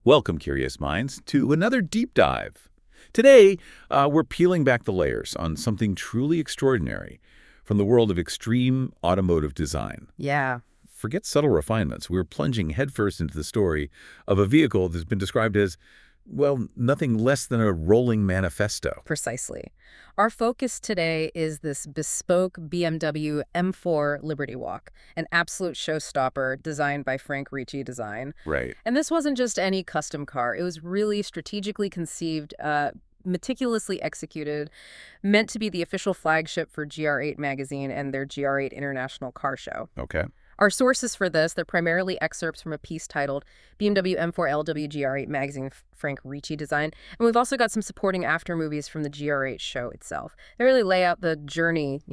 Welcome, curious minds, to another deep dive. Today, we're peeling back the layers on something truly extraordinary from the world of extreme automotive design. Yeah, Forget subtle refinements. We're plunging headfirst into the story of a vehicle that's been described as, well, nothing less than a rolling manifesto. precisely. Our focus today is this bespoke BMW M4 Liberty Walk, an absolute showstopper designed by Frank Ricci Design. Right. And this wasn't just any custom car. It was really strategically conceived, meticulously executed, meant to be the official flagship for GR8 magazine and their GR8 International Car Show. Okay. Our sources for this, they're primarily excerpts from a piece titled BMW M4 LW GR8 Magazine Frank Ricci Design. And we've also got some supporting after movies from the GR8 show itself. They really lay out the journey,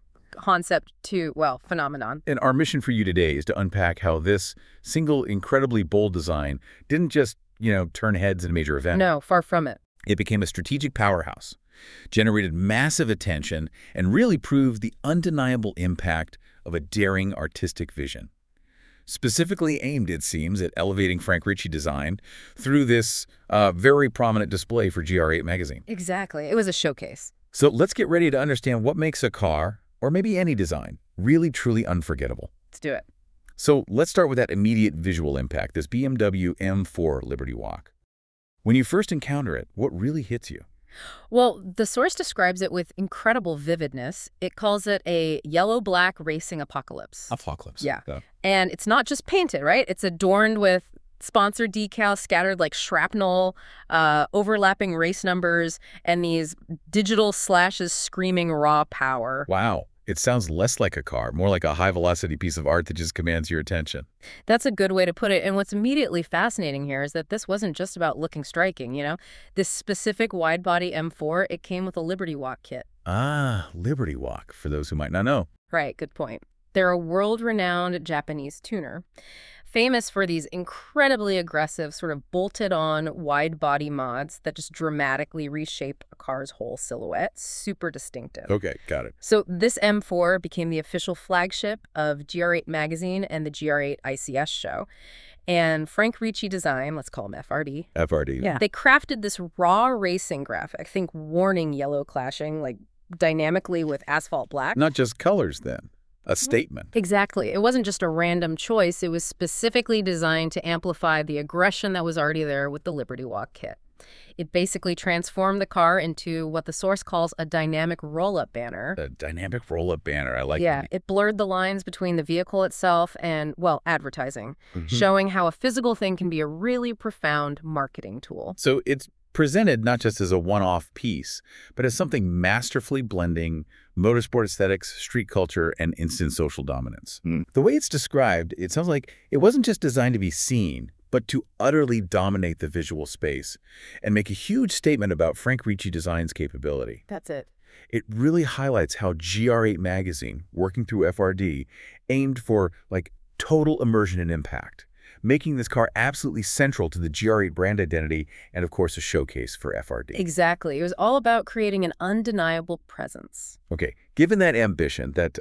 concept to, well, phenomenon. And our mission for you today is to unpack how this single, incredibly bold design didn't just, turn heads in a major event. No, far from it. It became a strategic powerhouse, generated massive attention, and really proved the undeniable impact of a daring artistic vision. Specifically aimed, it seems, at elevating Frank Ricci Design through this very prominent display for GR8 magazine. Exactly. It was a showcase. So let's get ready to understand what makes a car, or maybe any design, really truly unforgettable. Let's do it. So let's start with that immediate visual impact, this BMW M4 Liberty Walk. When you first encounter it, what really hits you? Well, the source describes it with incredible vividness. It calls it a yellow-black racing apocalypse. Apocalypse. Yeah. And it's not just painted, right? It's adorned with sponsored decals scattered like shrapnel, overlapping race numbers, and these digital slashes screaming raw power. Wow. It sounds less like a car, more like a high-velocity piece of art that just commands your attention. That's a good way to put it. And what's immediately fascinating here is that this wasn't just about looking striking, This specific wide-body M4, it came with a Liberty Walk kit. Ah, Liberty Walk, for those who might not know. Right, good point. They're a world-renowned Japanese tuner, famous for these incredibly aggressive, sort of bolted-on wide-body mods that just dramatically reshape a car's whole silhouette. Super distinctive. Okay, got it. So this M4 became the official flagship of GR8 magazine and the GR8 ICS show. And Frank Ricci Design, let's call him FRD. FRD. Yeah. They crafted this raw racing graphic, think warning yellow clashing, like dynamically with asphalt black. Not just colors, then. A statement. Exactly. It wasn't just a random choice. It was specifically designed to amplify the aggression that was already there with the Liberty Walk kit. It basically transformed the car into what the source calls a dynamic roll-up banner. A dynamic roll-up banner. I like Yeah, that. it blurred the lines between the vehicle itself and, well, advertising, showing how a physical thing can be a really profound marketing tool. So it's presented not just as a one-off piece, but as something masterfully blending motorsport aesthetics, street culture, and instant social dominance. The way it's described, it sounds like it wasn't just designed to be seen, but to utterly dominate the visual space and make a huge statement about Frank Ricci Design's capability. That's it. It really highlights how GR8 magazine, working through FRD, aimed for, total immersion and impact, making this car absolutely central to the GR8 brand identity and, of course, a showcase for FRD. Exactly. It was all about creating an undeniable presence. Okay, given that ambition, that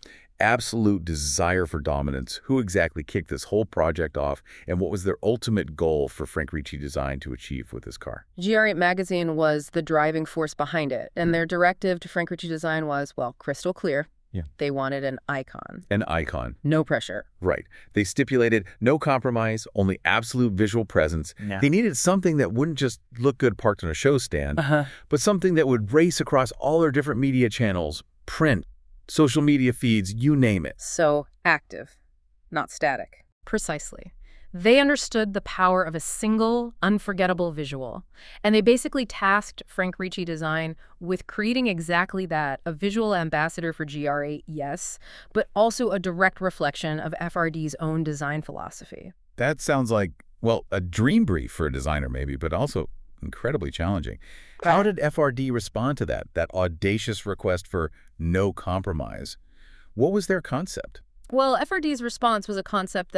absolute desire for dominance, who exactly kicked this whole project off, and what was their ultimate goal for Frank Ricci Design to achieve with this car? GR8 magazine was the driving force behind it, and their directive to Frank Ricci Design was, well, crystal clear. Yeah. They wanted an icon. An icon. No pressure. Right. They stipulated no compromise, only absolute visual presence. Yeah. They needed something that wouldn't just look good parked on a show stand, but something that would race across all their different media channels, print, social media feeds, you name it. So active, not static. Precisely. They understood the power of a single, unforgettable visual, and they basically tasked Frank Ricci Design with creating exactly that, a visual ambassador for GR8, yes, but also a direct reflection of FRD's own design philosophy. That sounds like, well, a dream brief for a designer maybe, but also incredibly challenging. How did FRD respond to that audacious request for no compromise? What was their concept? Well, FRD's response was a concept that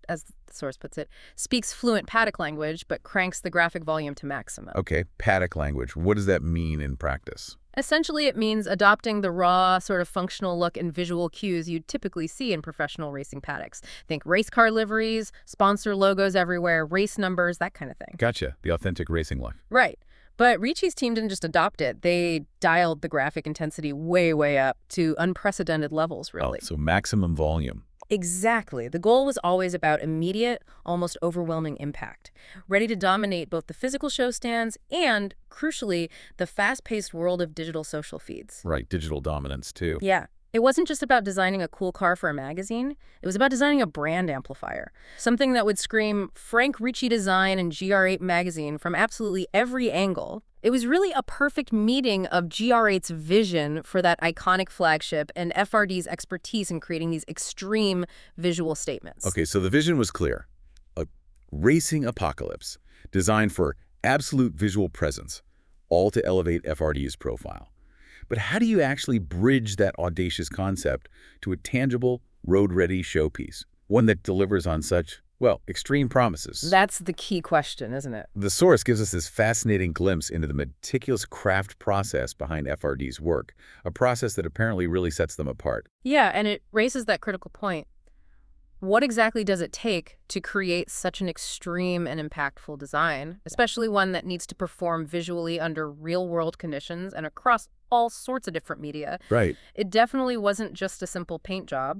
as the source puts it, speaks fluent paddock language but cranks the graphic volume to maximum. Okay, paddock language. What does that mean in practice? Essentially, it means adopting the raw, sort of functional look and visual cues you'd typically see in professional racing paddocks. Think race car liveries, sponsor logos everywhere, race numbers, that kind of thing. Gotcha. The authentic racing look. Right. But Ricci's team didn't just adopt it. They dialed the graphic intensity way, way up to unprecedented levels, really. Oh, so maximum volume. Exactly. The goal was always about immediate, almost overwhelming impact, ready to dominate both the physical show stands and, crucially, the fast-paced world of digital social feeds. Right, digital dominance, too. Yeah. It wasn't just about designing a cool car for a magazine. It was about designing a brand amplifier, something that would scream Frank Ricci design and GR8 magazine from absolutely every angle. It was really a perfect meeting of GR8's vision for that iconic flagship and FRD's expertise in creating these extreme visual statements. Okay, so the vision was clear. A racing apocalypse designed for absolute visual presence, all to elevate FRD's profile. But how do you actually bridge that audacious concept to a tangible, road-ready showpiece, one that delivers on such, well, extreme promises? That's the key question, isn't it? The source gives us this fascinating glimpse into the meticulous craft process behind FRD's work, a process that apparently really sets them apart. Yeah, and it raises that critical point. What exactly does it take to create such an extreme and impactful design, especially one that needs to perform visually under real-world conditions and across all sorts of different media? Right. It definitely wasn't just a simple paint job,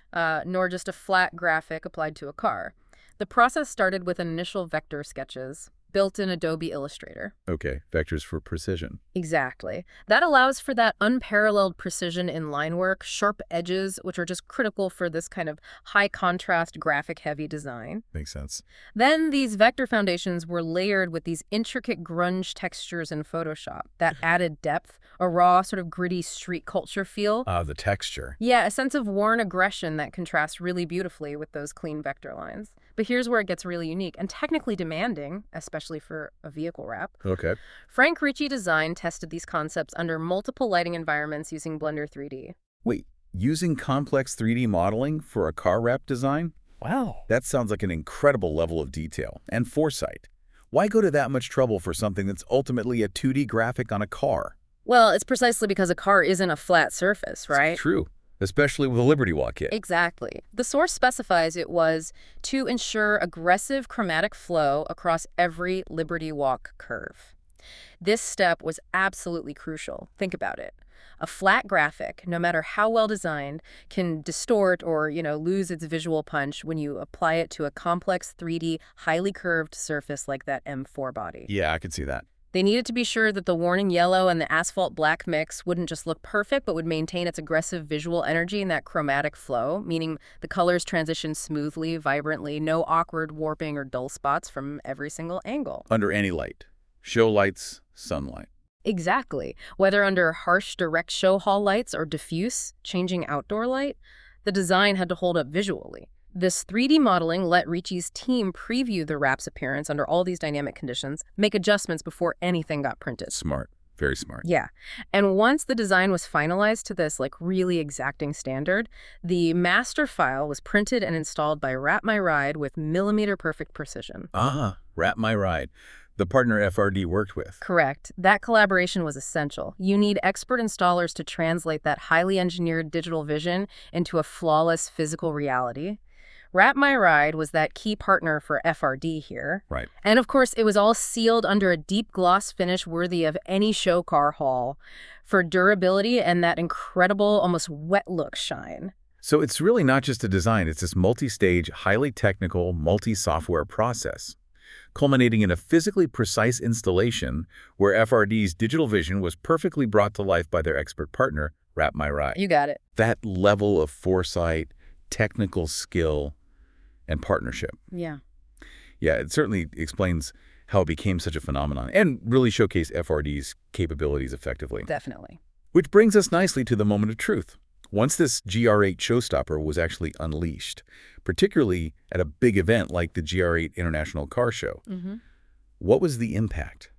nor just a flat graphic applied to a car. The process started with initial vector sketches built in Adobe Illustrator. Okay, vectors for precision. Exactly. That allows for that unparalleled precision in line work, sharp edges, which are just critical for this kind of high-contrast, graphic-heavy design. Makes sense. Then these vector foundations were layered with these intricate grunge textures in Photoshop that added depth, a raw, sort of gritty street culture feel. The texture. Yeah, a sense of worn aggression that contrasts really beautifully with those clean vector lines. But here's where it gets really unique and technically demanding, especially for a vehicle wrap. Okay. Frank Ricci Design tested these concepts under multiple lighting environments using Blender 3D. Wait, using complex 3D modeling for a car wrap design? Wow. That sounds like an incredible level of detail and foresight. Why go to that much trouble for something that's ultimately a 2D graphic on a car? Well, it's precisely because a car isn't a flat surface, right? It's true, especially with a Liberty Walk kit. Exactly. The source specifies it was to ensure aggressive chromatic flow across every Liberty Walk curve. This step was absolutely crucial. Think about it. A flat graphic, no matter how well designed, can distort or, lose its visual punch when you apply it to a complex 3D, highly curved surface like that M4 body. Yeah, I could see that. They needed to be sure that the warning yellow and the asphalt black mix wouldn't just look perfect, but would maintain its aggressive visual energy and that chromatic flow, meaning the colors transition smoothly, vibrantly, no awkward warping or dull spots from every single angle. Under any light. Show lights, sunlight. Exactly. Whether under harsh direct show hall lights or diffuse, changing outdoor light, the design had to hold up visually. This 3D modeling let Ricci's team preview the wrap's appearance under all these dynamic conditions, make adjustments before anything got printed. Smart. Very smart. Yeah. And once the design was finalized to this really exacting standard, the master file was printed and installed by Wrap My Ride with millimeter perfect precision. Wrap My Ride. The partner FRD worked with. Correct. That collaboration was essential. You need expert installers to translate that highly engineered digital vision into a flawless physical reality. Wrap My Ride was that key partner for FRD here. Right. And of course, it was all sealed under a deep gloss finish worthy of any show car haul for durability and that incredible, almost wet-look shine. So it's really not just a design, it's this multi-stage, highly technical, multi-software process, culminating in a physically precise installation where FRD's digital vision was perfectly brought to life by their expert partner, Wrap My Ride. You got it. That level of foresight, technical skill, and partnership. Yeah. Yeah, it certainly explains how it became such a phenomenon and really showcased FRD's capabilities effectively. Definitely. Which brings us nicely to the moment of truth. Once this GR8 showstopper was actually unleashed, particularly at a big event like the GR8 International Car Show, what was the impact?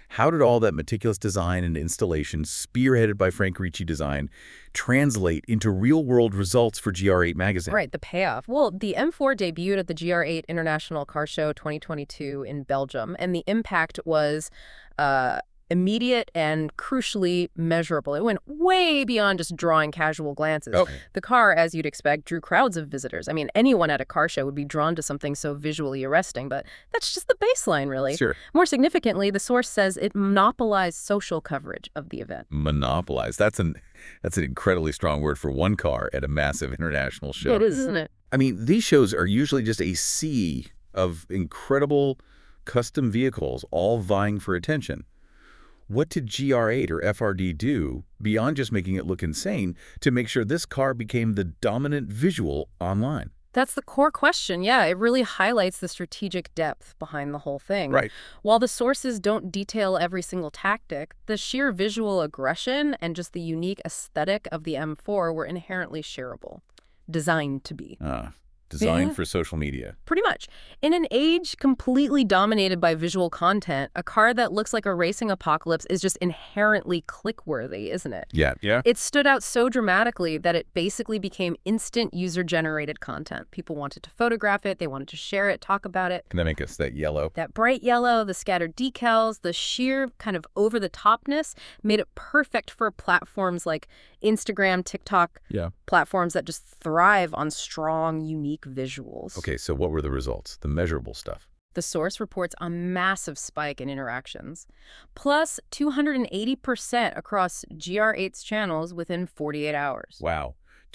How did all that meticulous design and installation, spearheaded by Frank Ricci Design, translate into real-world results for GR8 magazine? Right, the payoff. Well, the M4 debuted at the GR8 International Car Show 2022 in Belgium, and the impact was immediate and crucially measurable. It went way beyond just drawing casual glances. Oh. The car, as you'd expect, drew crowds of visitors. I mean, anyone at a car show would be drawn to something so visually arresting, but that's just the baseline, really. Sure. More significantly, the source says it monopolized social coverage of the event. Monopolize. That's an incredibly strong word for one car at a massive international show. It is, isn't it? I mean, these shows are usually just a sea of incredible custom vehicles all vying for attention. What did GR8 or FRD do, beyond just making it look insane, to make sure this car became the dominant visual online? That's the core question. Yeah, it really highlights the strategic depth behind the whole thing. Right. While the sources don't detail every single tactic, the sheer visual aggression and just the unique aesthetic of the M4 were inherently shareable. Designed to be. Designed Yeah. for social media. Pretty much. In an age completely dominated by visual content, a car that looks like a racing apocalypse is just inherently click-worthy, isn't it? Yeah. It stood out so dramatically that it basically became instant user-generated content. People wanted to photograph it, they wanted to share it, talk about it. Can that make us that yellow? That bright yellow, the scattered decals, the sheer kind of over-the-topness made it perfect for platforms like Instagram, TikTok, Yeah. platforms that just thrive on strong, unique visuals. Okay, so what were the results? The measurable stuff. The source reports a massive spike in interactions, plus 280% across GR8's channels within 48 hours. Wow.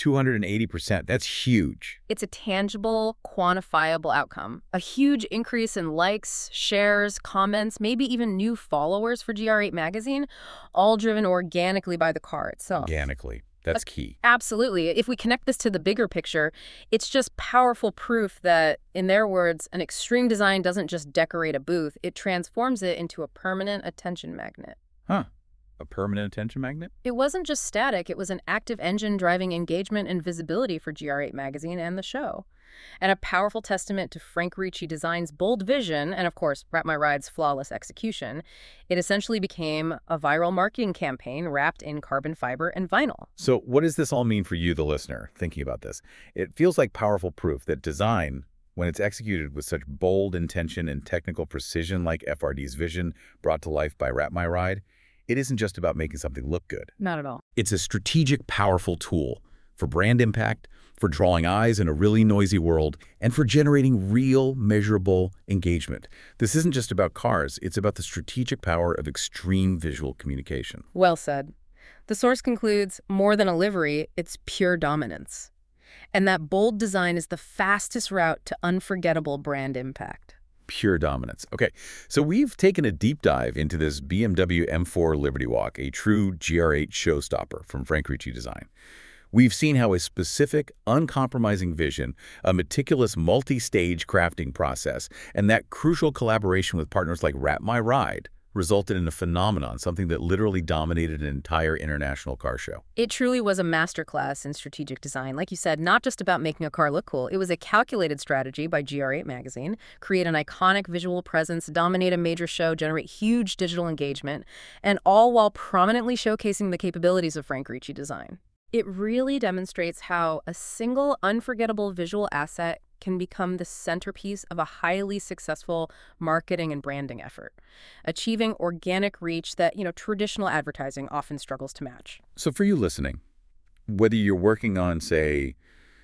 280%. That's huge. It's a tangible, quantifiable outcome. A huge increase in likes, shares, comments, maybe even new followers for GR8 magazine, all driven organically by the car itself. Organically. That's key. Absolutely. If we connect this to the bigger picture, it's just powerful proof that, in their words, an extreme design doesn't just decorate a booth, it transforms it into a permanent attention magnet. Huh. A permanent attention magnet? It wasn't just static, it was an active engine driving engagement and visibility for GR8 magazine and the show. And a powerful testament to Frank Ricci Design's bold vision and, of course, Wrap My Ride's flawless execution, it essentially became a viral marketing campaign wrapped in carbon fiber and vinyl. So what does this all mean for you, the listener, thinking about this? It feels like powerful proof that design, when it's executed with such bold intention and technical precision like FRD's vision brought to life by Wrap My Ride, it isn't just about making something look good. Not at all. It's a strategic, powerful tool for brand impact, for drawing eyes in a really noisy world, and for generating real, measurable engagement. This isn't just about cars. It's about the strategic power of extreme visual communication. Well said. The source concludes, more than a livery, it's pure dominance. And that bold design is the fastest route to unforgettable brand impact. Pure dominance. Okay, so we've taken a deep dive into this BMW M4 Liberty Walk, a true GR8 showstopper from Frank Ricci Design. We've seen how a specific, uncompromising vision, a meticulous multi-stage crafting process, and that crucial collaboration with partners like Wrap My Ride resulted in a phenomenon, something that literally dominated an entire international car show. It truly was a masterclass in strategic design. Like you said, not just about making a car look cool. It was a calculated strategy by GR8 magazine, create an iconic visual presence, dominate a major show, generate huge digital engagement, and all while prominently showcasing the capabilities of Frank Ricci Design. It really demonstrates how a single unforgettable visual asset can become the centerpiece of a highly successful marketing and branding effort, achieving organic reach that, traditional advertising often struggles to match. So for you listening, whether you're working on, say,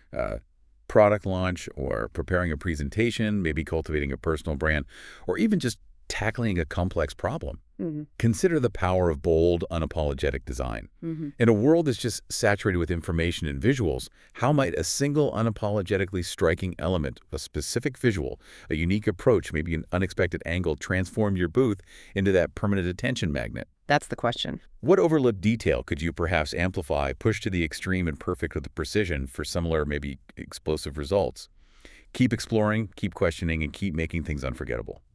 product launch or preparing a presentation, maybe cultivating a personal brand, or even just tackling a complex problem, consider the power of bold, unapologetic design. In a world that's just saturated with information and visuals, how might a single unapologetically striking element, a specific visual, a unique approach, maybe an unexpected angle, transform your booth into that permanent attention magnet? That's the question. What overlooked detail could you perhaps amplify, push to the extreme and perfect with precision for similar, maybe explosive results? Keep exploring, keep questioning, and keep making things unforgettable.